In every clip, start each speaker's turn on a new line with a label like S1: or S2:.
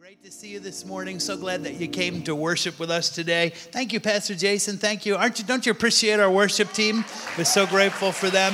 S1: Great to see you this morning. So glad that you came to worship with us today. Thank you, Pastor Jason. Thank you. Don't you appreciate our worship team? We're so grateful for them.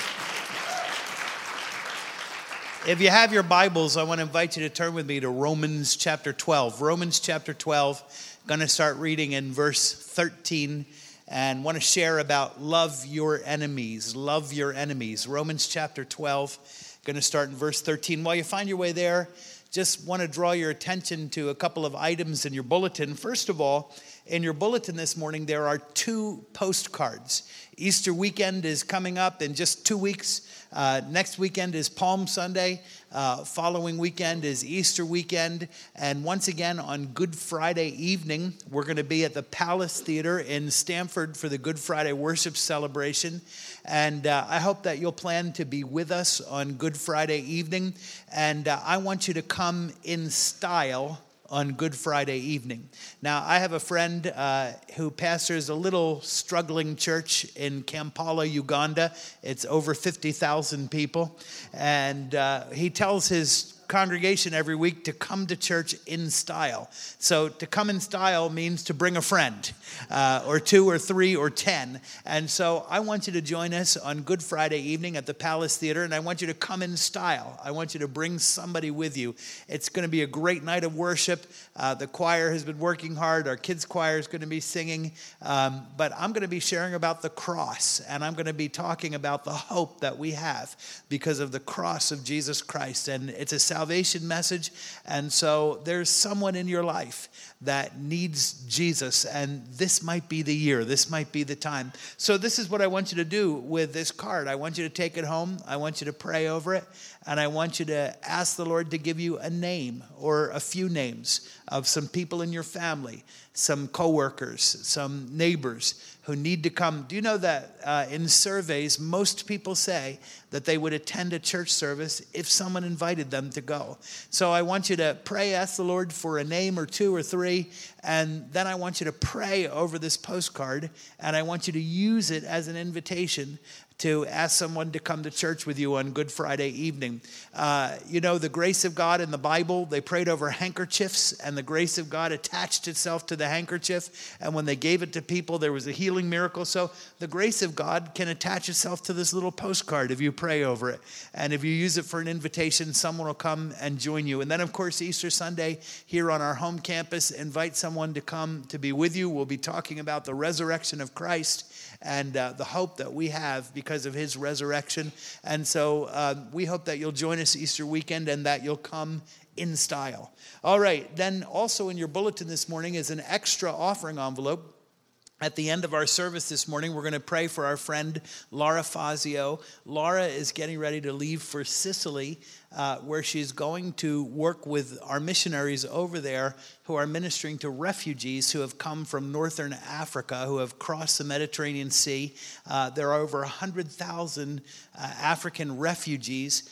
S1: If you have your Bibles, I want to invite you to turn with me to Romans chapter 12. Romans chapter 12. Going to start reading in verse 13 and want to share about love your enemies. Love your enemies. Romans chapter 12. Going to start in verse 13. While you find your way there, just want to draw your attention to a couple of items in your bulletin. First of all, in your bulletin this morning, there are 2 postcards. Easter weekend is coming up in just 2 weeks. Next weekend is Palm Sunday. Following weekend is Easter weekend. And once again, on Good Friday evening, we're going to be at the Palace Theater in Stamford for the Good Friday worship celebration. And I hope that you'll plan to be with us on Good Friday evening. And I want you to come in style on Good Friday evening. Now, I have a friend who pastors a little struggling church in Kampala, Uganda. It's over 50,000 people. And he tells his congregation every week to come to church in style. So to come in style means to bring a friend, or 2 or 3 or 10. And so I want you to join us on Good Friday evening at the Palace Theater, and I want you to come in style. I want you to bring somebody with you. It's going to be a great night of worship. The choir has been working hard. Our kids' choir is going to be singing. But I'm going to be sharing about the cross, and I'm going to be talking about the hope that we have because of the cross of Jesus Christ. And it's a salvation message, and so there's someone in your life that needs Jesus, and this might be the year, this might be the time. So this is what I want you to do with this card. I want you to take it home, I want you to pray over it, and I want you to ask the Lord to give you a name or a few names of some people in your family, some coworkers, some neighbors who need to come. Do you know that in surveys, most people say that they would attend a church service if someone invited them to go? So I want you to pray, ask the Lord for a name or 2 or 3, and then I want you to pray over this postcard, and I want you to use it as an invitation to ask someone to come to church with you on Good Friday evening. You know, the grace of God in the Bible, they prayed over handkerchiefs, and the grace of God attached itself to the handkerchief, and when they gave it to people, there was a healing miracle. So the grace of God can attach itself to this little postcard if you pray over it. And if you use it for an invitation, someone will come and join you. And then, of course, Easter Sunday here on our home campus, invite someone to come to be with you. We'll be talking about the resurrection of Christ and the hope that we have because of his resurrection. And so we hope that you'll join us Easter weekend and that you'll come in style. All right, then also in your bulletin this morning is an extra offering envelope. At the end of our service this morning, we're going to pray for our friend Laura Fazio. Laura is getting ready to leave for Sicily, where she's going to work with our missionaries over there who are ministering to refugees who have come from northern Africa, who have crossed the Mediterranean Sea. There are over 100,000 African refugees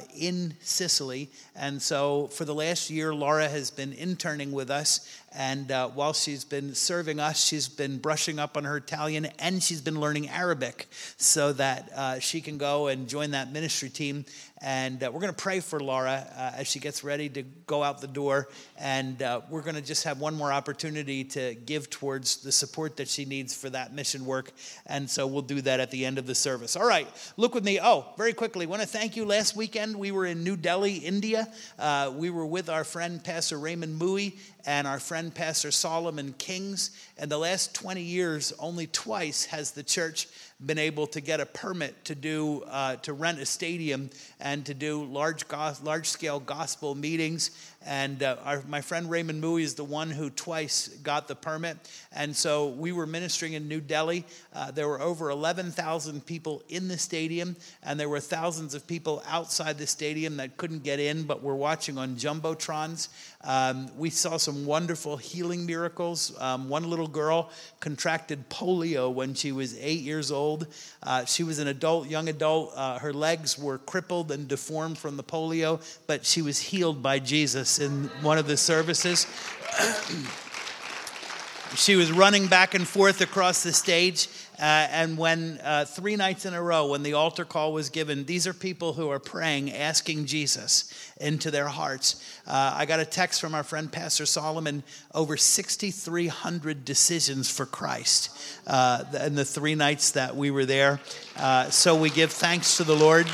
S1: in Sicily. And so for the last year, Laura has been interning with us. And while she's been serving us, she's been brushing up on her Italian, and she's been learning Arabic so that she can go and join that ministry team. And we're going to pray for Laura as she gets ready to go out the door. And we're going to just have one more opportunity to give towards the support that she needs for that mission work. And so we'll do that at the end of the service. All right, look with me. Oh, very quickly, I want to thank you. Last weekend, we were in New Delhi, India. We were with our friend, Pastor Raymond Mui, and our friend Pastor Solomon Kings. And the last 20 years, only twice has the church been able to get a permit to rent a stadium and to do large-scale gospel meetings. And my friend Raymond Mui is the one who twice got the permit. And so we were ministering in New Delhi. There were over 11,000 people in the stadium, and there were thousands of people outside the stadium that couldn't get in but were watching on jumbotrons. We saw some wonderful healing miracles. One little girl contracted polio when she was 8 years old. She was an young adult. Her legs were crippled and deformed from the polio, but she was healed by Jesus in one of the services. She was running back and forth across the stage, And when 3 nights in a row, when the altar call was given, these are people who are praying, asking Jesus into their hearts. I got a text from our friend Pastor Solomon, over 6,300 decisions for Christ in the 3 nights that we were there. So we give thanks to the Lord.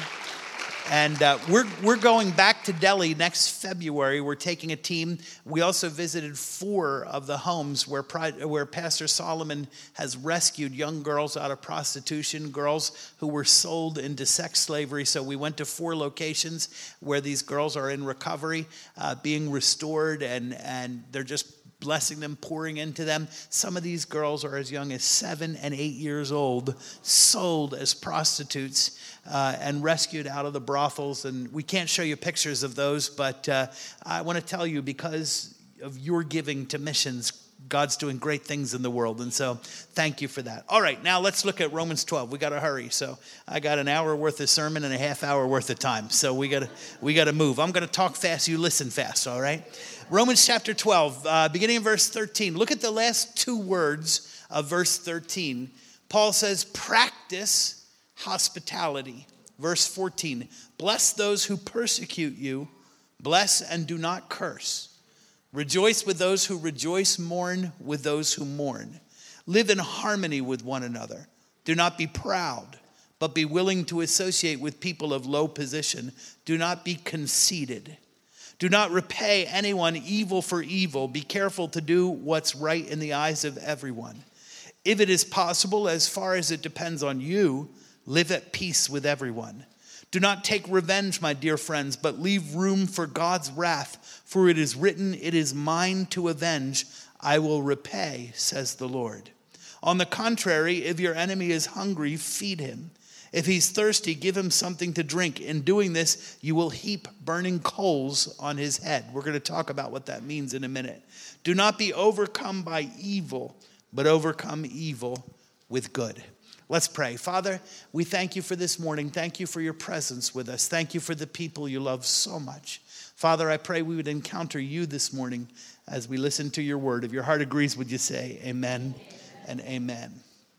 S1: And we're going back to Delhi next February. We're taking a team. We also visited 4 of the homes where Pastor Solomon has rescued young girls out of prostitution, girls who were sold into sex slavery. So we went to 4 locations where these girls are in recovery, being restored, and they're just blessing them, pouring into them. Some of these girls are as young as 7 and 8 years old, sold as prostitutes and rescued out of the brothels. And we can't show you pictures of those, but I want to tell you, because of your giving to missions, God's doing great things in the world. And so thank you for that. All right, now let's look at Romans 12. We got to hurry. So I got an hour worth of sermon and a half hour worth of time. So we got to move. I'm going to talk fast. You listen fast. All right. Romans chapter 12, beginning in verse 13. Look at the last 2 words of verse 13. Paul says, practice hospitality. Verse 14, bless those who persecute you. Bless and do not curse. Rejoice with those who rejoice, mourn with those who mourn. Live in harmony with one another. Do not be proud, but be willing to associate with people of low position. Do not be conceited. Do not repay anyone evil for evil. Be careful to do what's right in the eyes of everyone. If it is possible, as far as it depends on you, live at peace with everyone. Do not take revenge, my dear friends, but leave room for God's wrath. For it is written, it is mine to avenge. I will repay, says the Lord. On the contrary, if your enemy is hungry, feed him. If he's thirsty, give him something to drink. In doing this, you will heap burning coals on his head. We're going to talk about what that means in a minute. Do not be overcome by evil, but overcome evil with good. Let's pray. Father, we thank you for this morning. Thank you for your presence with us. Thank you for the people you love so much. Father, I pray we would encounter you this morning as we listen to your word. If your heart agrees, would you say amen and amen?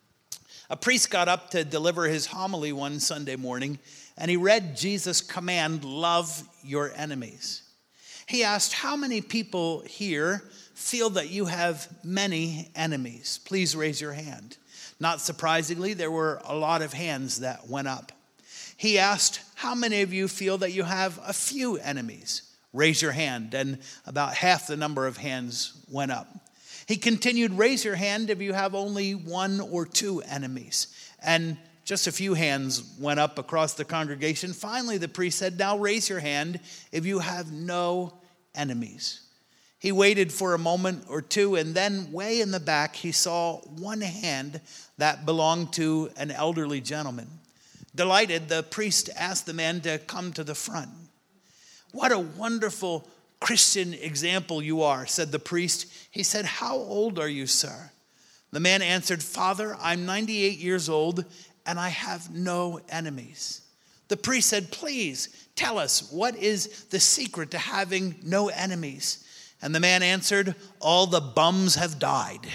S1: A priest got up to deliver his homily one Sunday morning, and he read Jesus' command, love your enemies. He asked, how many people here feel that you have many enemies? Please raise your hand. Not surprisingly, there were a lot of hands that went up. He asked, how many of you feel that you have a few enemies? Raise your hand, and about half the number of hands went up. He continued, raise your hand if you have only 1 or 2 enemies. And just a few hands went up across the congregation. Finally, the priest said, now raise your hand if you have no enemies. He waited for a moment or two, and then way in the back, he saw one hand that belonged to an elderly gentleman. Delighted, the priest asked the man to come to the front. What a wonderful Christian example you are, said the priest. He said, how old are you, sir? The man answered, Father, I'm 98 years old, and I have no enemies. The priest said, please tell us, what is the secret to having no enemies? And the man answered, all the bums have died.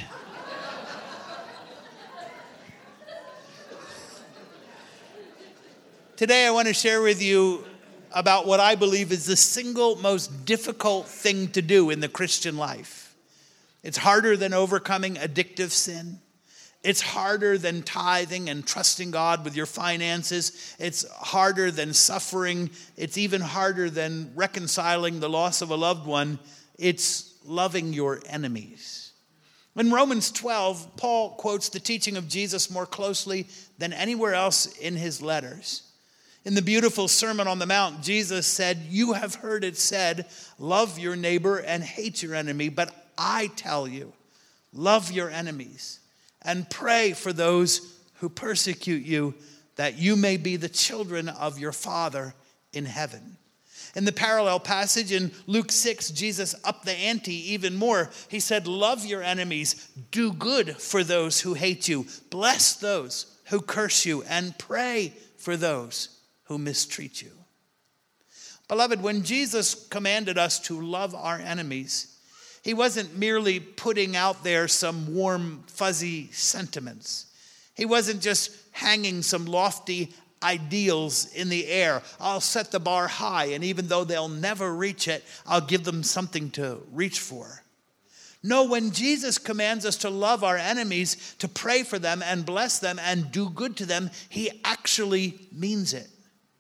S1: Today I want to share with you about what I believe is the single most difficult thing to do in the Christian life. It's harder than overcoming addictive sin. It's harder than tithing and trusting God with your finances. It's harder than suffering. It's even harder than reconciling the loss of a loved one. It's loving your enemies. In Romans 12, Paul quotes the teaching of Jesus more closely than anywhere else in his letters. In the beautiful Sermon on the Mount, Jesus said, you have heard it said, love your neighbor and hate your enemy. But I tell you, love your enemies and pray for those who persecute you, that you may be the children of your Father in heaven. In the parallel passage in Luke 6, Jesus upped the ante even more. He said, love your enemies, do good for those who hate you, bless those who curse you, and pray for those who mistreat you. Beloved, when Jesus commanded us to love our enemies, he wasn't merely putting out there some warm, fuzzy sentiments. He wasn't just hanging some lofty ideals in the air. I'll set the bar high, and even though they'll never reach it, I'll give them something to reach for. No, when Jesus commands us to love our enemies, to pray for them and bless them and do good to them, he actually means it.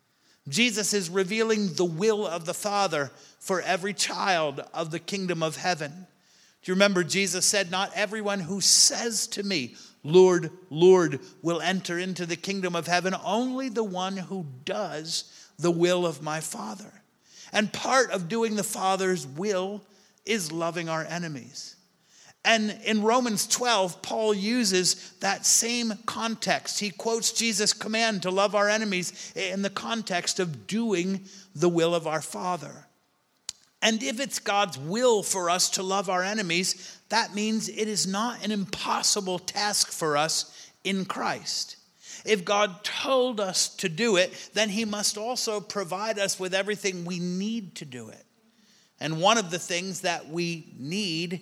S1: Jesus is revealing the will of the Father for every child of the kingdom of heaven. Do you remember Jesus said, not everyone who says to me, Lord, Lord, will enter into the kingdom of heaven, only the one who does the will of my Father. And part of doing the Father's will is loving our enemies. And in Romans 12, Paul uses that same context. He quotes Jesus' command to love our enemies in the context of doing the will of our Father. And if it's God's will for us to love our enemies, that means it is not an impossible task for us in Christ. If God told us to do it, then he must also provide us with everything we need to do it. And one of the things that we need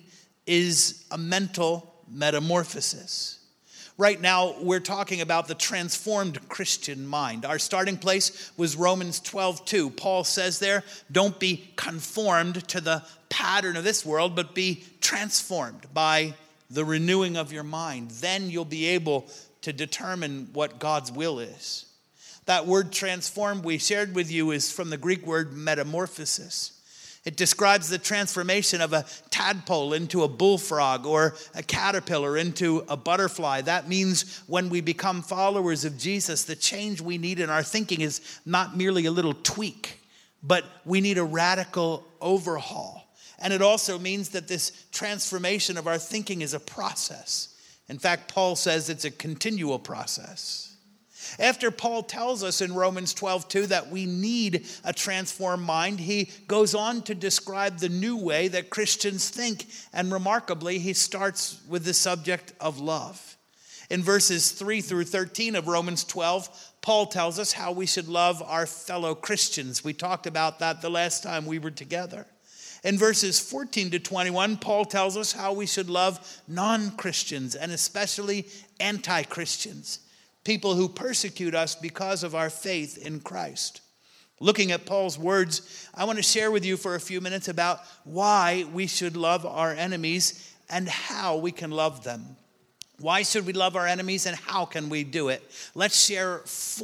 S1: is a mental metamorphosis. Right now, we're talking about the transformed Christian mind. Our starting place was Romans 12:2. Paul says there, don't be conformed to the pattern of this world, but be transformed by the renewing of your mind. Then you'll be able to determine what God's will is. That word transformed we shared with you is from the Greek word metamorphosis. It describes the transformation of a tadpole into a bullfrog or a caterpillar into a butterfly. That means when we become followers of Jesus, the change we need in our thinking is not merely a little tweak, but we need a radical overhaul. And it also means that this transformation of our thinking is a process. In fact, Paul says it's a continual process. After Paul tells us in Romans 12:2 that we need a transformed mind, he goes on to describe the new way that Christians think. And remarkably, he starts with the subject of love. In verses 3 through 13 of Romans 12, Paul tells us how we should love our fellow Christians. We talked about that the last time we were together. In verses 14 to 21, Paul tells us how we should love non-Christians and especially anti-Christians. People who persecute us because of our faith in Christ. Looking at Paul's words, I want to share with you for a few minutes about why we should love our enemies and how we can love them. Why should we love our enemies and how can we do it? Let's share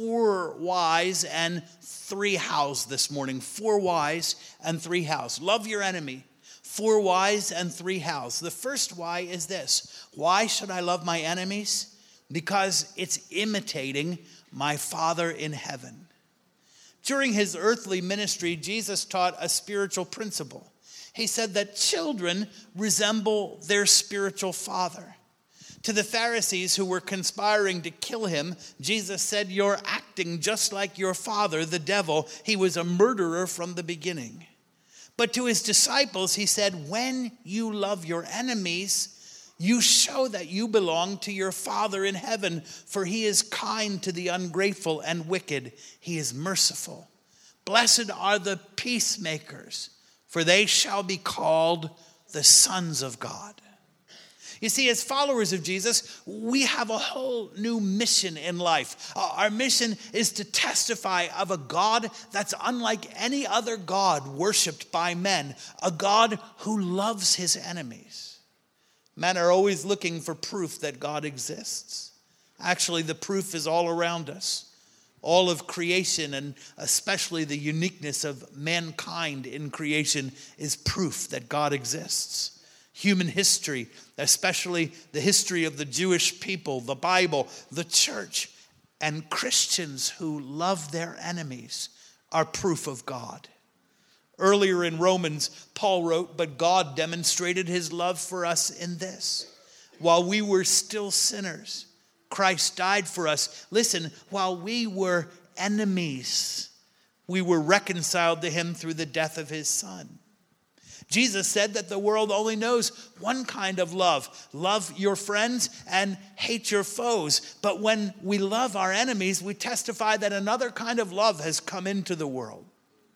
S1: 4 whys and 3 hows this morning. 4 whys and 3 hows. Love your enemy. 4 whys and 3 hows. The first why is this. Why should I love my enemies? Because it's imitating my Father in heaven. During his earthly ministry, Jesus taught a spiritual principle. He said that children resemble their spiritual father. To the Pharisees who were conspiring to kill him, Jesus said, you're acting just like your father, the devil. He was a murderer from the beginning. But to his disciples, he said, when you love your enemies, you show that you belong to your Father in heaven, for he is kind to the ungrateful and wicked. He is merciful. Blessed are the peacemakers, for they shall be called the sons of God. You see, as followers of Jesus, we have a whole new mission in life. Our mission is to testify of a God that's unlike any other God worshiped by men, a God who loves his enemies. Men are always looking for proof that God exists. Actually, the proof is all around us. All of creation, and especially the uniqueness of mankind in creation, is proof that God exists. Human history, especially the history of the Jewish people, the Bible, the church, and Christians who love their enemies are proof of God. Earlier in Romans, Paul wrote, but God demonstrated his love for us in this. While we were still sinners, Christ died for us. Listen, while we were enemies, we were reconciled to him through the death of his son. Jesus said that the world only knows one kind of love. Love your friends and hate your foes. But when we love our enemies, we testify that another kind of love has come into the world.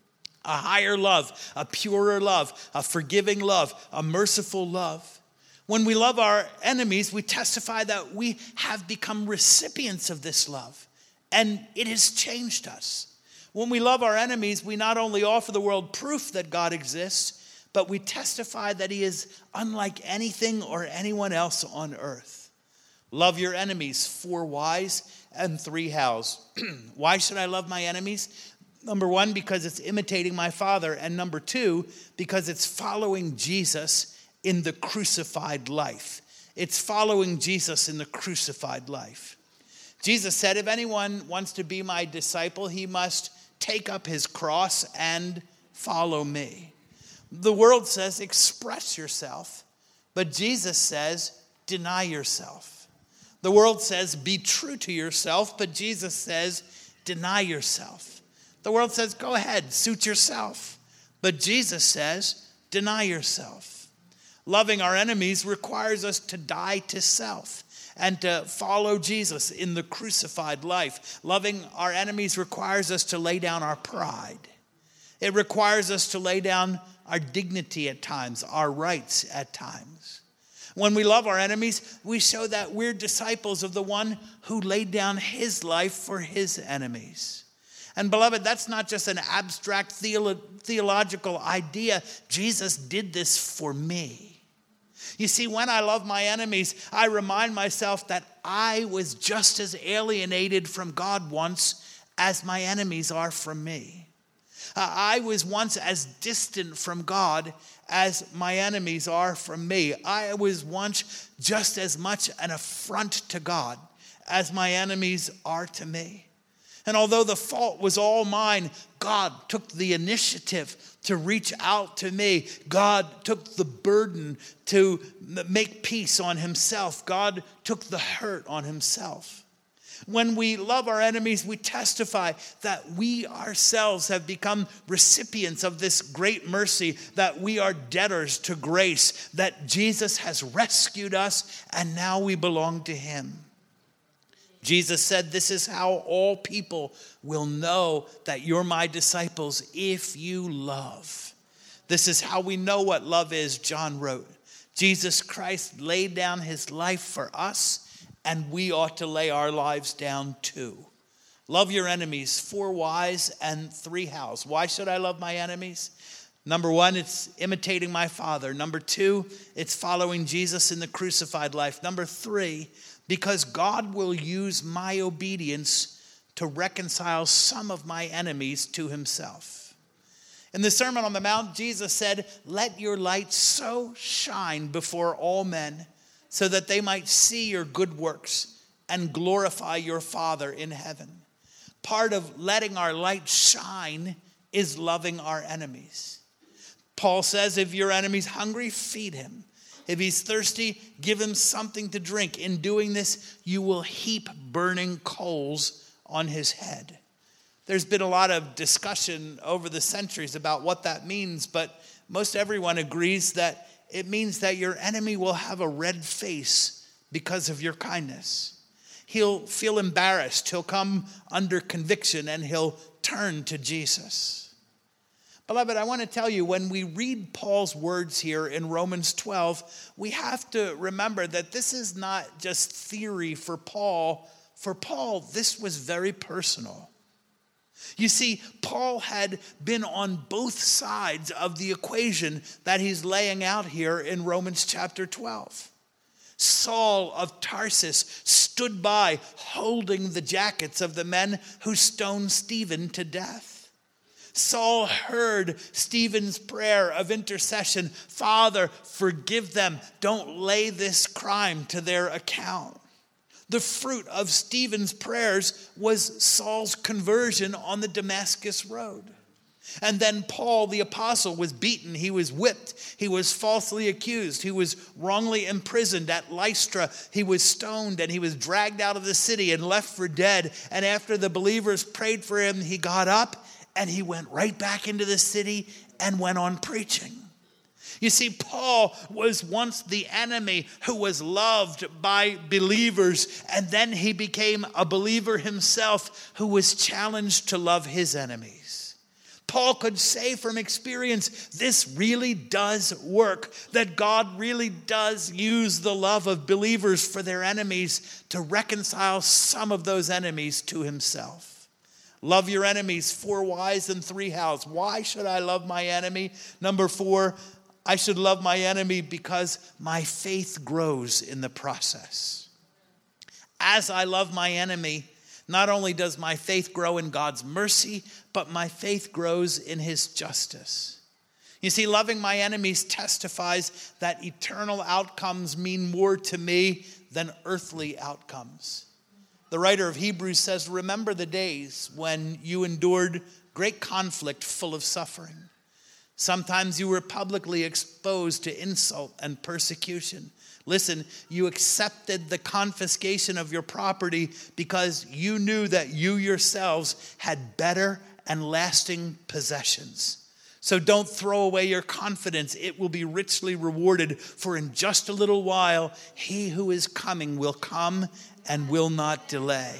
S1: A higher love, a purer love, a forgiving love, a merciful love. When we love our enemies, we testify that we have become recipients of this love, and it has changed us. When we love our enemies, we not only offer the world proof that God exists, but we testify that he is unlike anything or anyone else on earth. Love your enemies, 4 whys and 3 hows. Why should I love my enemies? Number 1, because it's imitating my Father. And number 2, because it's following Jesus in the crucified life. It's following Jesus in the crucified life. Jesus said, if anyone wants to be my disciple, he must take up his cross and follow me. The world says, express yourself. But Jesus says, deny yourself. The world says, be true to yourself. But Jesus says, deny yourself. The world says, go ahead, suit yourself. But Jesus says, deny yourself. Loving our enemies requires us to die to self and to follow Jesus in the crucified life. Loving our enemies requires us to lay down our pride. It requires us to lay down our dignity at times, our rights at times. When we love our enemies, we show that we're disciples of the one who laid down his life for his enemies. And beloved, that's not just an abstract theological idea. Jesus did this for me. You see, when I love my enemies, I remind myself that I was just as alienated from God once as my enemies are from me. I was once as distant from God as my enemies are from me. I was once just as much an affront to God as my enemies are to me. And although the fault was all mine, God took the initiative to reach out to me. God took the burden to make peace on himself. God took the hurt on himself. When we love our enemies, we testify that we ourselves have become recipients of this great mercy, that we are debtors to grace, that Jesus has rescued us, and now we belong to him. Jesus said, this is how all people will know that you're my disciples, if you love. This is how we know what love is, John wrote. Jesus Christ laid down his life for us, and we ought to lay our lives down too. Love your enemies, 4 whys and 3 hows. Why should I love my enemies? Number 1, it's imitating my Father. Number 2, it's following Jesus in the crucified life. Number 3, because God will use my obedience to reconcile some of my enemies to himself. In the Sermon on the Mount, Jesus said, let your light so shine before all men so that they might see your good works and glorify your Father in heaven. Part of letting our light shine is loving our enemies. Paul says, if your enemy's hungry, feed him. If he's thirsty, give him something to drink. In doing this, you will heap burning coals on his head. There's been a lot of discussion over the centuries about what that means, but most everyone agrees that it means that your enemy will have a red face because of your kindness. He'll feel embarrassed. He'll come under conviction, and he'll turn to Jesus. Beloved, I want to tell you, when we read Paul's words here in Romans 12, we have to remember that this is not just theory for Paul. For Paul, this was very personal. You see, Paul had been on both sides of the equation that he's laying out here in Romans chapter 12. Saul of Tarsus stood by holding the jackets of the men who stoned Stephen to death. Saul heard Stephen's prayer of intercession. Father, forgive them. Don't lay this crime to their account. The fruit of Stephen's prayers was Saul's conversion on the Damascus road. And then Paul, the apostle, was beaten. He was whipped. He was falsely accused. He was wrongly imprisoned at Lystra. He was stoned, and he was dragged out of the city and left for dead. And after the believers prayed for him, he got up and he went right back into the city and went on preaching. You see, Paul was once the enemy who was loved by believers, and then he became a believer himself who was challenged to love his enemies. Paul could say from experience, this really does work, that God really does use the love of believers for their enemies to reconcile some of those enemies to himself. Love your enemies, 4 whys and 3 hows. Why should I love my enemy? Number 4, I should love my enemy because my faith grows in the process. As I love my enemy, not only does my faith grow in God's mercy, but my faith grows in his justice. You see, loving my enemies testifies that eternal outcomes mean more to me than earthly outcomes. The writer of Hebrews says, remember the days when you endured great conflict full of suffering. Sometimes you were publicly exposed to insult and persecution. Listen, you accepted the confiscation of your property because you knew that you yourselves had better and lasting possessions. So don't throw away your confidence. It will be richly rewarded, for in just a little while, he who is coming will come and will not delay.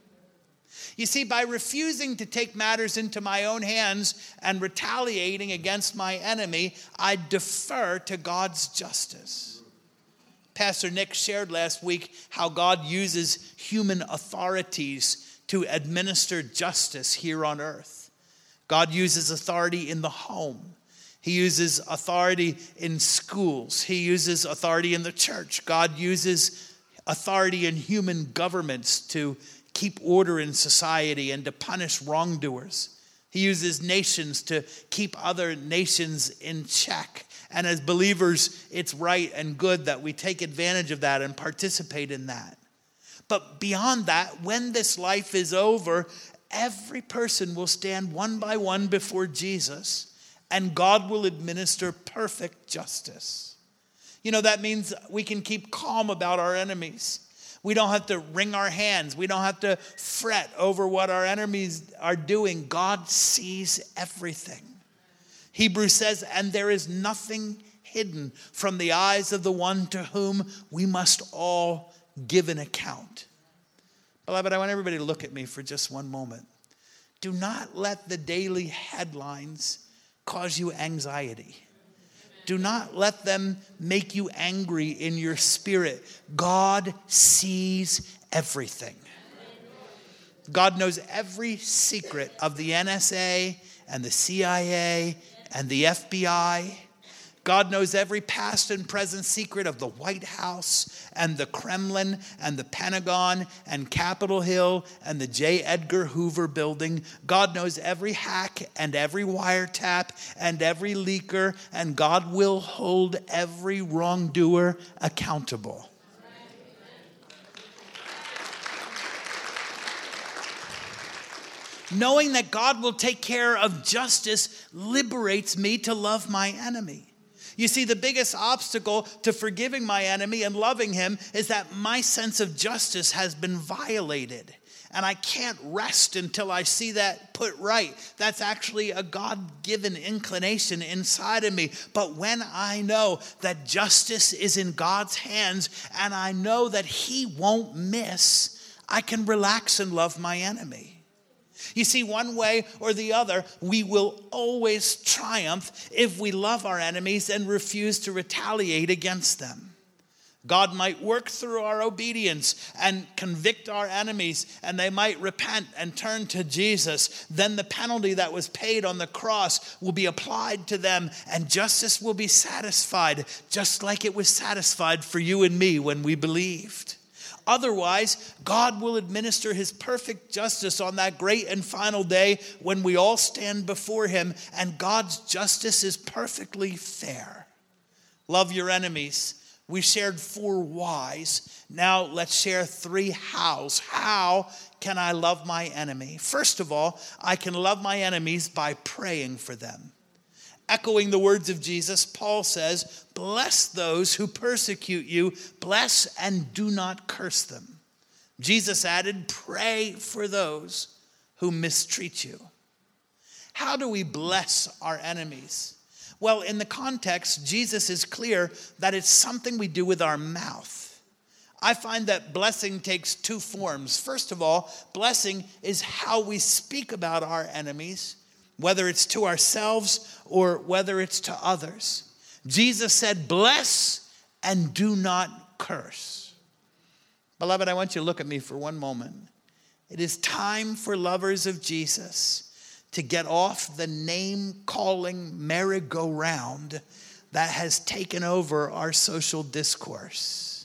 S1: You see, by refusing to take matters into my own hands and retaliating against my enemy, I defer to God's justice. Pastor Nick shared last week how God uses human authorities to administer justice here on earth. God uses authority in the home. He uses authority in schools. He uses authority in the church. God uses authority in human governments to keep order in society and to punish wrongdoers. He uses nations to keep other nations in check. And as believers, it's right and good that we take advantage of that and participate in that. But beyond that, when this life is over, every person will stand one by one before Jesus, and God will administer perfect justice. You know, that means we can keep calm about our enemies. We don't have to wring our hands. We don't have to fret over what our enemies are doing. God sees everything. Hebrews says, and there is nothing hidden from the eyes of the one to whom we must all give an account. Beloved, I want everybody to look at me for just one moment. Do not let the daily headlines cause you anxiety. Do not let them make you angry in your spirit. God sees everything. God knows every secret of the NSA and the CIA and the FBI. God knows every past and present secret of the White House and the Kremlin and the Pentagon and Capitol Hill and the J. Edgar Hoover building. God knows every hack and every wiretap and every leaker, and God will hold every wrongdoer accountable. Knowing that God will take care of justice liberates me to love my enemy. You see, the biggest obstacle to forgiving my enemy and loving him is that my sense of justice has been violated. And I can't rest until I see that put right. That's actually a God-given inclination inside of me. But when I know that justice is in God's hands and I know that he won't miss, I can relax and love my enemy. You see, one way or the other, we will always triumph if we love our enemies and refuse to retaliate against them. God might work through our obedience and convict our enemies, and they might repent and turn to Jesus. Then the penalty that was paid on the cross will be applied to them, and justice will be satisfied, just like it was satisfied for you and me when we believed. Otherwise, God will administer his perfect justice on that great and final day when we all stand before him, and God's justice is perfectly fair. Love your enemies. We shared 4 whys. Now let's share 3 hows. How can I love my enemy? First of all, I can love my enemies by praying for them. Echoing the words of Jesus, Paul says, bless those who persecute you, bless and do not curse them. Jesus added, pray for those who mistreat you. How do we bless our enemies? Well, in the context, Jesus is clear that it's something we do with our mouth. I find that blessing takes 2 forms. First of all, blessing is how we speak about our enemies. whether it's to ourselves or whether it's to others. Jesus said, bless and do not curse. Beloved, I want you to look at me for one moment. It is time for lovers of Jesus to get off the name-calling merry-go-round that has taken over our social discourse.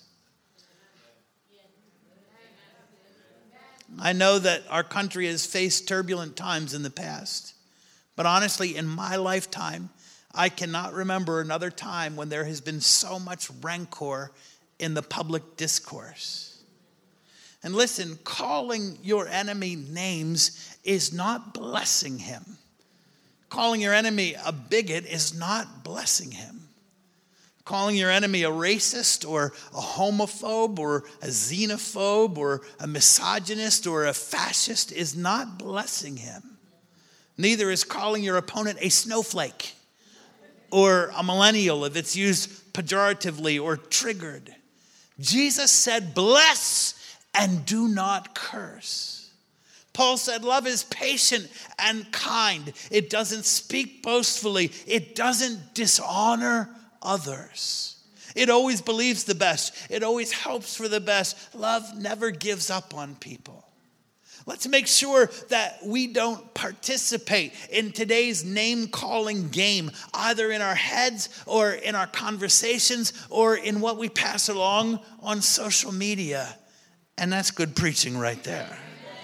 S1: I know that our country has faced turbulent times in the past, but honestly, in my lifetime, I cannot remember another time when there has been so much rancor in the public discourse. And listen, calling your enemy names is not blessing him. Calling your enemy a bigot is not blessing him. Calling your enemy a racist or a homophobe or a xenophobe or a misogynist or a fascist is not blessing him. Neither is calling your opponent a snowflake or a millennial if it's used pejoratively or triggered. Jesus said, bless and do not curse. Paul said, love is patient and kind. It doesn't speak boastfully. It doesn't dishonor others. It always believes the best. It always hopes for the best. Love never gives up on people. Let's make sure that we don't participate in today's name-calling game, either in our heads or in our conversations or in what we pass along on social media. And that's good preaching right there.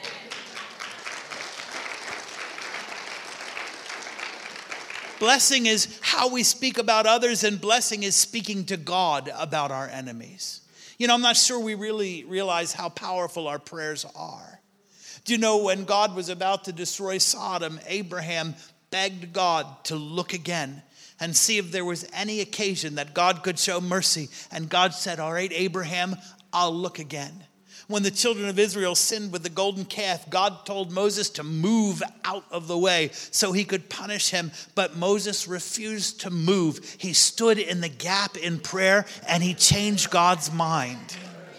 S1: Blessing is how we speak about others, and blessing is speaking to God about our enemies. You know, I'm not sure we really realize how powerful our prayers are. Do you know when God was about to destroy Sodom, Abraham begged God to look again and see if there was any occasion that God could show mercy. And God said, all right, Abraham, I'll look again. When the children of Israel sinned with the golden calf, God told Moses to move out of the way so he could punish him. But Moses refused to move. He stood in the gap in prayer and he changed God's mind.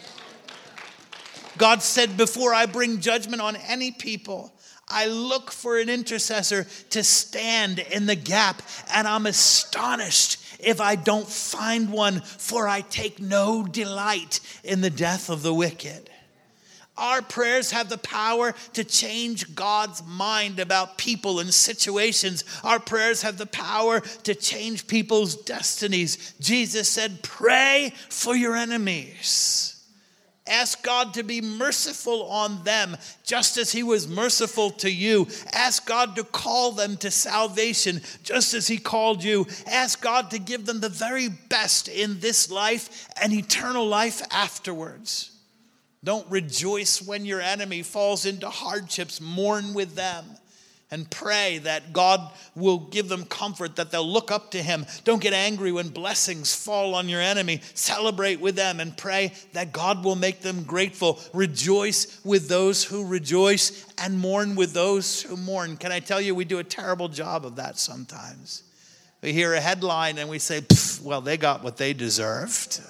S1: God said, before I bring judgment on any people, I look for an intercessor to stand in the gap, and I'm astonished if I don't find one, for I take no delight in the death of the wicked. Our prayers have the power to change God's mind about people and situations. Our prayers have the power to change people's destinies. Jesus said, pray for your enemies. Ask God to be merciful on them, just as he was merciful to you. Ask God to call them to salvation, just as he called you. Ask God to give them the very best in this life and eternal life afterwards. Don't rejoice when your enemy falls into hardships. Mourn with them and pray that God will give them comfort, that they'll look up to him. Don't get angry when blessings fall on your enemy. Celebrate with them and pray that God will make them grateful. Rejoice with those who rejoice and mourn with those who mourn. Can I tell you, we do a terrible job of that sometimes. We hear a headline and we say, well, they got what they deserved.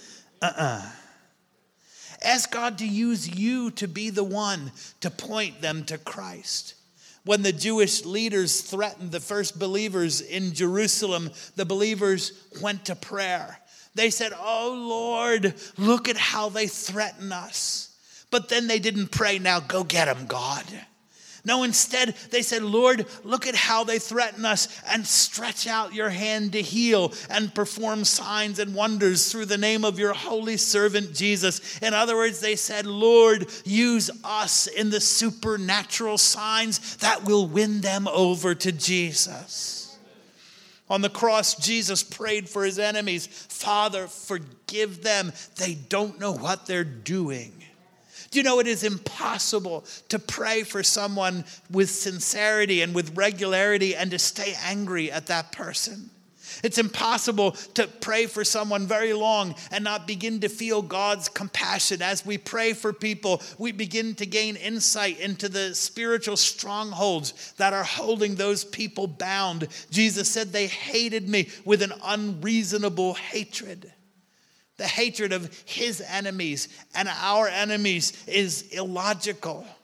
S1: Ask God to use you to be the one to point them to Christ. When the Jewish leaders threatened the first believers in Jerusalem, the believers went to prayer. They said, oh Lord, look at how they threaten us. But then they didn't pray, now go get them, God. No, instead, they said, Lord, look at how they threaten us, and stretch out your hand to heal and perform signs and wonders through the name of your holy servant Jesus. In other words, they said, Lord, use us in the supernatural signs that will win them over to Jesus. On the cross, Jesus prayed for his enemies. Father, forgive them. They don't know what they're doing. Do you know it is impossible to pray for someone with sincerity and with regularity and to stay angry at that person? It's impossible to pray for someone very long and not begin to feel God's compassion. As we pray for people, we begin to gain insight into the spiritual strongholds that are holding those people bound. Jesus said they hated me with an unreasonable hatred. The hatred of his enemies and our enemies is illogical.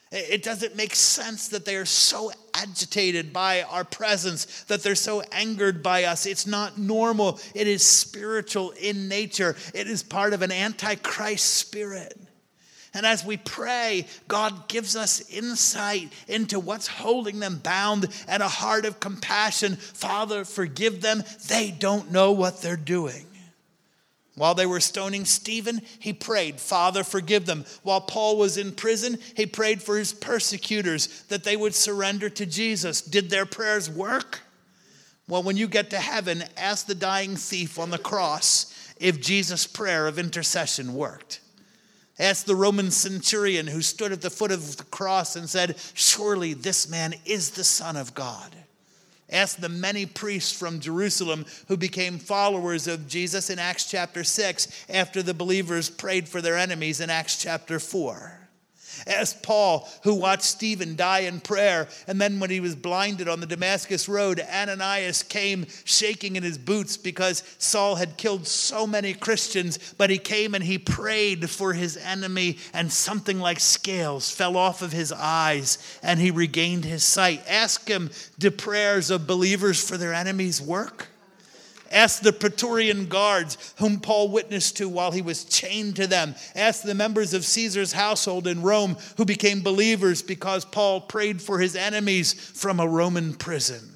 S1: It doesn't make sense that they are so agitated by our presence, that they're so angered by us. It's not normal. It is spiritual in nature. It is part of an antichrist spirit. And as we pray, God gives us insight into what's holding them bound and a heart of compassion. Father, forgive them. They don't know what they're doing. While they were stoning Stephen, he prayed, Father, forgive them. While Paul was in prison, he prayed for his persecutors that they would surrender to Jesus. Did their prayers work? Well, when you get to heaven, ask the dying thief on the cross if Jesus' prayer of intercession worked. Ask the Roman centurion who stood at the foot of the cross and said, surely this man is the Son of God. Ask the many priests from Jerusalem who became followers of Jesus in Acts chapter 6 after the believers prayed for their enemies in Acts chapter 4. Ask Paul, who watched Stephen die in prayer, and then when he was blinded on the Damascus road, Ananias came shaking in his boots because Saul had killed so many Christians, but he came and he prayed for his enemy, and something like scales fell off of his eyes, and he regained his sight. Ask him, do prayers of believers for their enemies work? Ask the Praetorian guards whom Paul witnessed to while he was chained to them. Ask the members of Caesar's household in Rome who became believers because Paul prayed for his enemies from a Roman prison.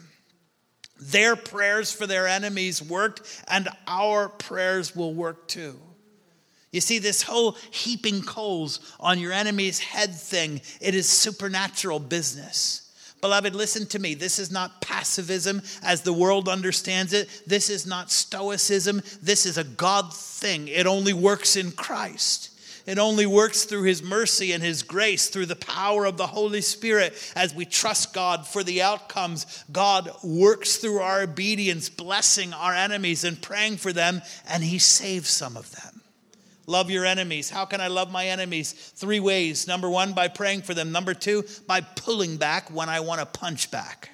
S1: Their prayers for their enemies worked, and our prayers will work too. You see, this whole heaping coals on your enemy's head thing, it is supernatural business. Beloved, listen to me. This is not pacifism as the world understands it. This is not stoicism. This is a God thing. It only works in Christ. It only works through his mercy and his grace, through the power of the Holy Spirit. As we trust God for the outcomes, God works through our obedience, blessing our enemies and praying for them, and he saves some of them. Love your enemies. How can I love my enemies? 3 ways. Number 1, by praying for them. Number 2, by pulling back when I want to punch back.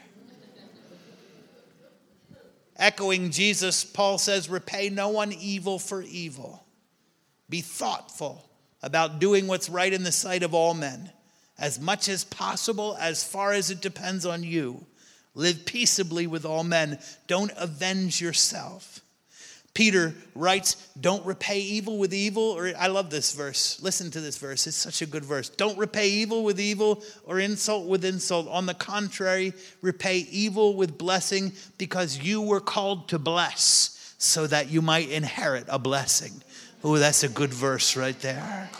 S1: Echoing Jesus, Paul says, repay no one evil for evil. Be thoughtful about doing what's right in the sight of all men. As much as possible, as far as it depends on you. Live peaceably with all men. Don't avenge yourself. Peter writes, don't repay evil with evil. Or I love this verse. Listen to this verse. It's such a good verse. Don't repay evil with evil or insult with insult. On the contrary, repay evil with blessing, because you were called to bless so that you might inherit a blessing. Oh, that's a good verse right there.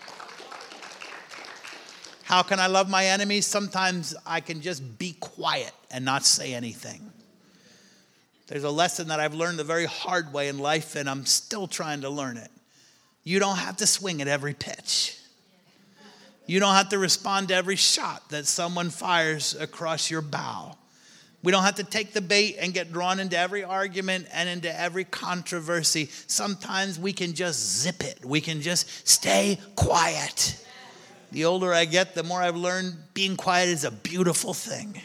S1: How can I love my enemies? Sometimes I can just be quiet and not say anything. There's a lesson that I've learned the very hard way in life, and I'm still trying to learn it. You don't have to swing at every pitch. You don't have to respond to every shot that someone fires across your bow. We don't have to take the bait and get drawn into every argument and into every controversy. Sometimes we can just zip it. We can just stay quiet. The older I get, the more I've learned being quiet is a beautiful thing.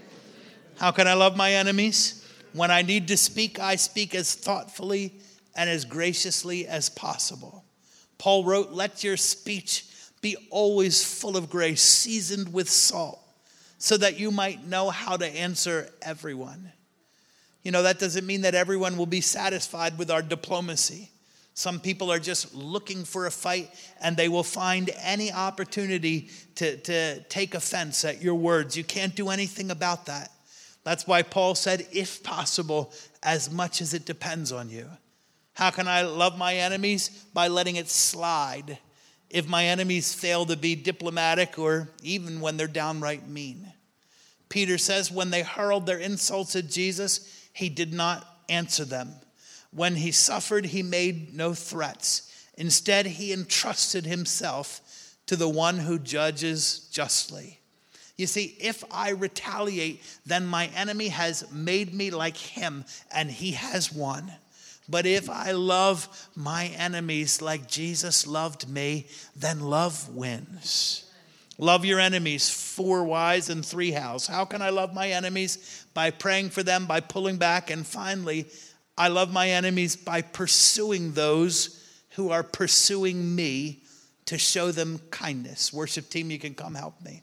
S1: How can I love my enemies? When I need to speak, I speak as thoughtfully and as graciously as possible. Paul wrote, let your speech be always full of grace, seasoned with salt, so that you might know how to answer everyone. You know, that doesn't mean that everyone will be satisfied with our diplomacy. Some people are just looking for a fight, and they will find any opportunity to take offense at your words. You can't do anything about that. That's why Paul said, if possible, as much as it depends on you. How can I love my enemies? By letting it slide. If my enemies fail to be diplomatic, or even when they're downright mean. Peter says when they hurled their insults at Jesus, he did not answer them. When he suffered, he made no threats. Instead, he entrusted himself to the one who judges justly. You see, if I retaliate, then my enemy has made me like him, and he has won. But if I love my enemies like Jesus loved me, then love wins. Love your enemies, 4 whys and 3 hows. How can I love my enemies? By praying for them, by pulling back. And finally, I love my enemies by pursuing those who are pursuing me to show them kindness. Worship team, you can come help me.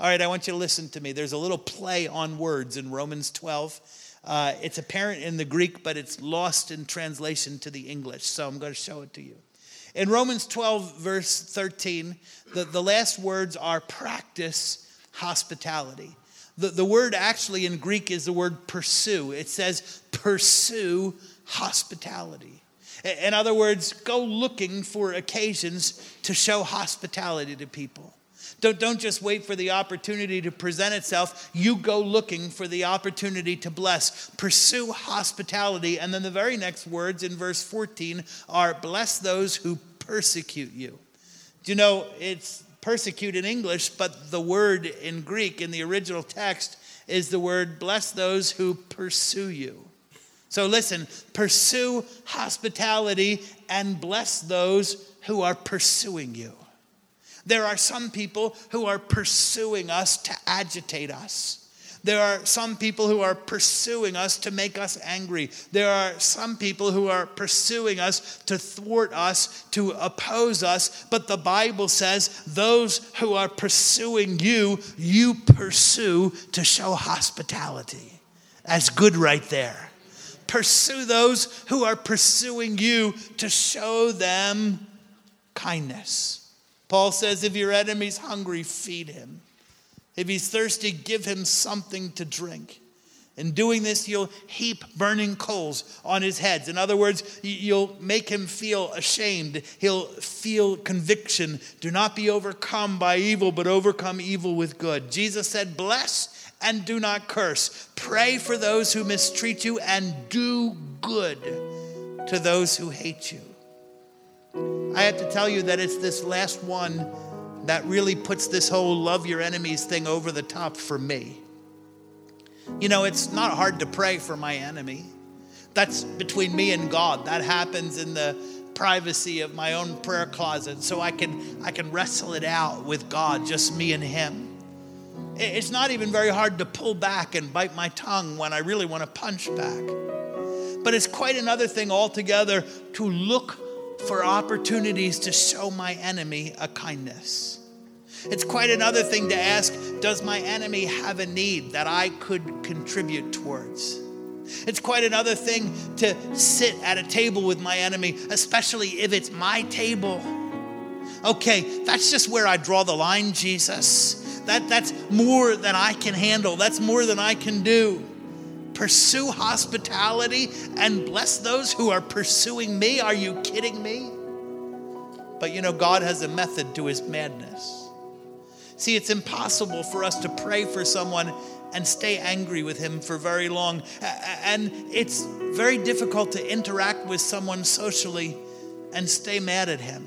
S1: All right, I want you to listen to me. There's a little play on words in Romans 12. It's apparent in the Greek, but it's lost in translation to the English. So I'm going to show it to you. In Romans 12, verse 13, the last words are practice hospitality. The word actually in Greek is the word pursue. It says pursue hospitality. In other words, go looking for occasions to show hospitality to people. Don't just wait for the opportunity to present itself. You go looking for the opportunity to bless. Pursue hospitality. And then the very next words in verse 14 are bless those who persecute you. Do you know it's persecute in English, but the word in Greek in the original text is the word bless those who pursue you. So listen, pursue hospitality and bless those who are pursuing you. There are some people who are pursuing us to agitate us. There are some people who are pursuing us to make us angry. There are some people who are pursuing us to thwart us, to oppose us. But the Bible says those who are pursuing you, you pursue to show hospitality. That's good right there. Pursue those who are pursuing you to show them kindness. Paul says, if your enemy's hungry, feed him. If he's thirsty, give him something to drink. In doing this, you'll heap burning coals on his heads. In other words, you'll make him feel ashamed. He'll feel conviction. Do not be overcome by evil, but overcome evil with good. Jesus said, bless and do not curse. Pray for those who mistreat you and do good to those who hate you. I have to tell you that it's this last one that really puts this whole love your enemies thing over the top for me. You know, it's not hard to pray for my enemy. That's between me and God. That happens in the privacy of my own prayer closet, so I can wrestle it out with God, just me and him. It's not even very hard to pull back and bite my tongue when I really want to punch back. But it's quite another thing altogether to look for opportunities to show my enemy a kindness. It's quite another thing to ask, does my enemy have a need that I could contribute towards? It's quite another thing to sit at a table with my enemy, especially if it's my table. Okay, that's just where I draw the line, Jesus. That's more than I can handle. That's more than I can do. Pursue hospitality and bless those who are pursuing me. Are you kidding me? But you know, God has a method to his madness. See, it's impossible for us to pray for someone and stay angry with him for very long. And it's very difficult to interact with someone socially and stay mad at him.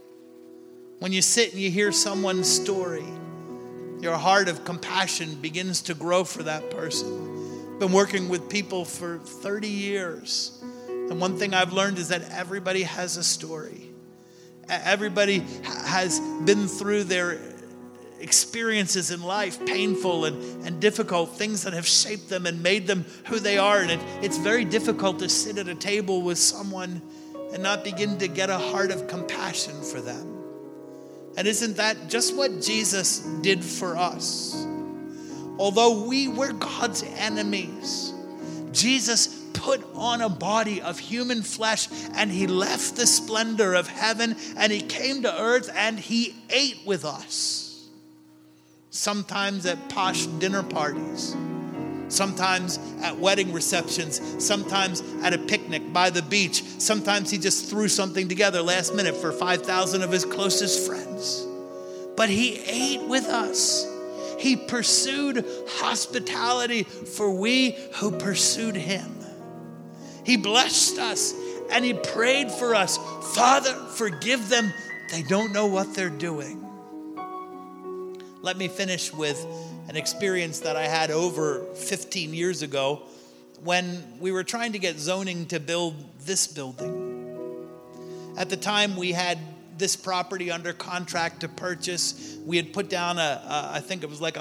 S1: When you sit and you hear someone's story, your heart of compassion begins to grow for that person. Been working with people for 30 years. And one thing I've learned is that everybody has a story. Everybody has been through their experiences in life, painful and difficult, things that have shaped them and made them who they are. And it's very difficult to sit at a table with someone and not begin to get a heart of compassion for them. And isn't that just what Jesus did for us? Although we were God's enemies, Jesus put on a body of human flesh and he left the splendor of heaven and he came to earth and he ate with us. Sometimes at posh dinner parties, sometimes at wedding receptions, sometimes at a picnic by the beach. Sometimes he just threw something together last minute for 5,000 of his closest friends. But he ate with us. He pursued hospitality for we who pursued him. He blessed us and he prayed for us. Father, forgive them. They don't know what they're doing. Let me finish with an experience that I had over 15 years ago when we were trying to get zoning to build this building. At the time, we had this property under contract to purchase. We had put down I think it was like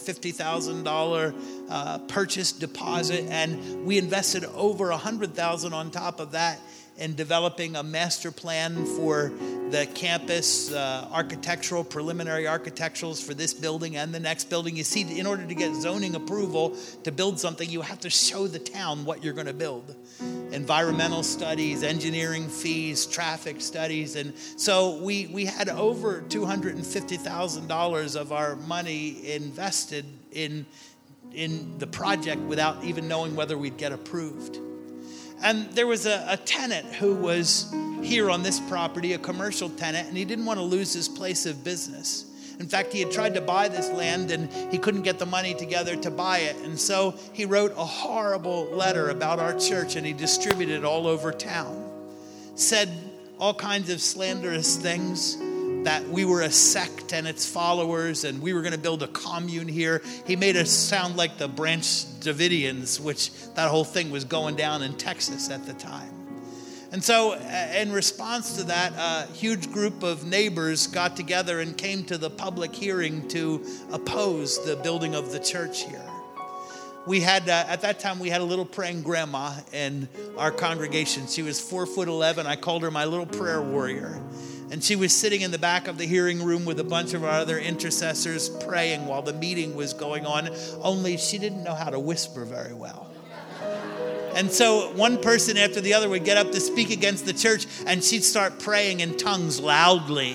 S1: $150,000 purchase deposit, and we invested over $100,000 on top of that in developing a master plan for the campus architectural, preliminary architecturals for this building and the next building. You see, in order to get zoning approval to build something, you have to show the town what you're going to build. Environmental studies, engineering fees, traffic studies. And so we had over $250,000 of our money invested in the project without even knowing whether we'd get approved. And there was a tenant who was here on this property, a commercial tenant, and he didn't want to lose his place of business. In fact, he had tried to buy this land and he couldn't get the money together to buy it. And so he wrote a horrible letter about our church and he distributed it all over town. Said all kinds of slanderous things, that we were a sect and its followers and we were going to build a commune here. He made us sound like the Branch Davidians, which that whole thing was going down in Texas at the time. And so in response to that, a huge group of neighbors got together and came to the public hearing to oppose the building of the church here. We had, at that time, we had a little praying grandma in our congregation. She was 4'11". I called her my little prayer warrior. And she was sitting in the back of the hearing room with a bunch of our other intercessors praying while the meeting was going on, only she didn't know how to whisper very well. And so one person after the other would get up to speak against the church, and she'd start praying in tongues loudly.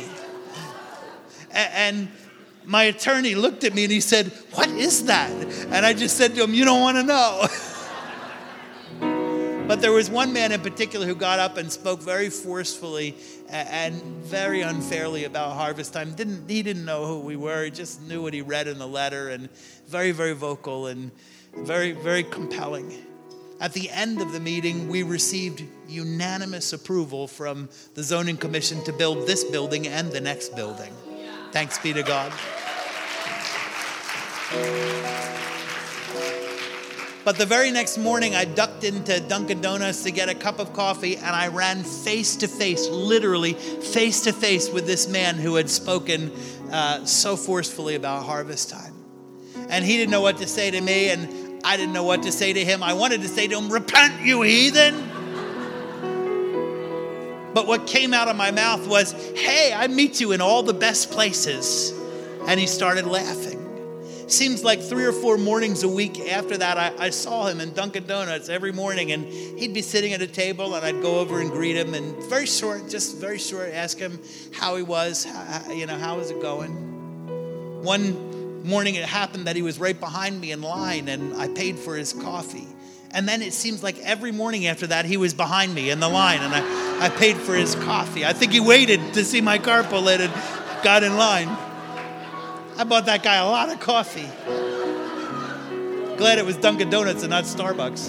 S1: And my attorney looked at me and he said, "What is that?" And I just said to him, "You don't want to know." But there was one man in particular who got up and spoke very forcefully and very unfairly about Harvest Time. He didn't know who we were. He just knew what he read in the letter, and very, very vocal and very, very compelling. At the end of the meeting, we received unanimous approval from the zoning commission to build this building and the next building. Thanks be to God. But the very next morning, I ducked into Dunkin' Donuts to get a cup of coffee, and I ran face to face, literally face to face with this man who had spoken so forcefully about Harvest Time. And he didn't know what to say to me, and I didn't know what to say to him. I wanted to say to him, "Repent, you heathen." But what came out of my mouth was, "Hey, I meet you in all the best places." And he started laughing. Seems like 3 or 4 mornings a week after that, I saw him in Dunkin' Donuts every morning, and he'd be sitting at a table, and I'd go over and greet him, and just very short, ask him how he was, how was it going? One morning it happened that he was right behind me in line, and I paid for his coffee. And then it seems like every morning after that, he was behind me in the line, and I paid for his coffee. I think he waited to see my car pull in and got in line. I bought that guy a lot of coffee. Glad it was Dunkin' Donuts and not Starbucks.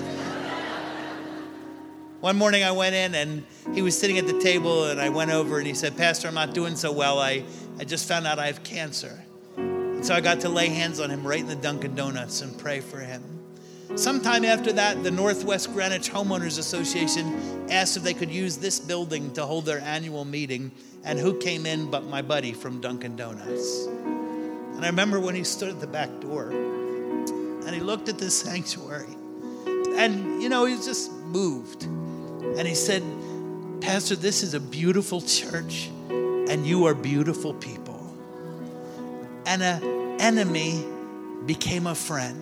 S1: One morning I went in and he was sitting at the table, and I went over and he said, "Pastor, I'm not doing so well. I just found out I have cancer." And so I got to lay hands on him right in the Dunkin' Donuts and pray for him. Sometime after that, the Northwest Greenwich Homeowners Association asked if they could use this building to hold their annual meeting. And who came in but my buddy from Dunkin' Donuts? And I remember when he stood at the back door and he looked at the sanctuary and, he was just moved. And he said, "Pastor, this is a beautiful church and you are beautiful people." And an enemy became a friend.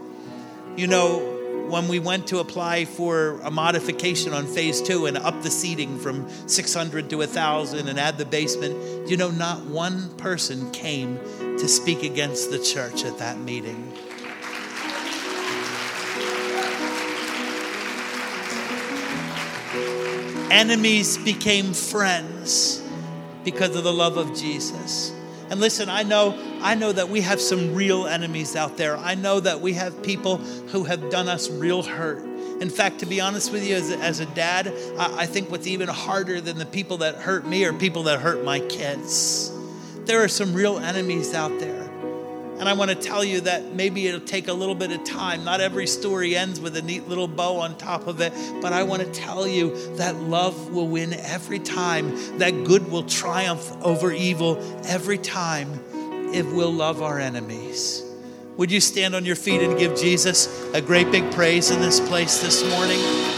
S1: When we went to apply for a modification on phase 2 and up the seating from 600 to 1,000 and add the basement, not one person came to speak against the church at that meeting. Enemies became friends because of the love of Jesus. And listen, I know that we have some real enemies out there. I know that we have people who have done us real hurt. In fact, to be honest with you, as a dad, I think what's even harder than the people that hurt me are people that hurt my kids. There are some real enemies out there. And I want to tell you that maybe it'll take a little bit of time. Not every story ends with a neat little bow on top of it. But I want to tell you that love will win every time. That good will triumph over evil every time if we'll love our enemies. Would you stand on your feet and give Jesus a great big praise in this place this morning?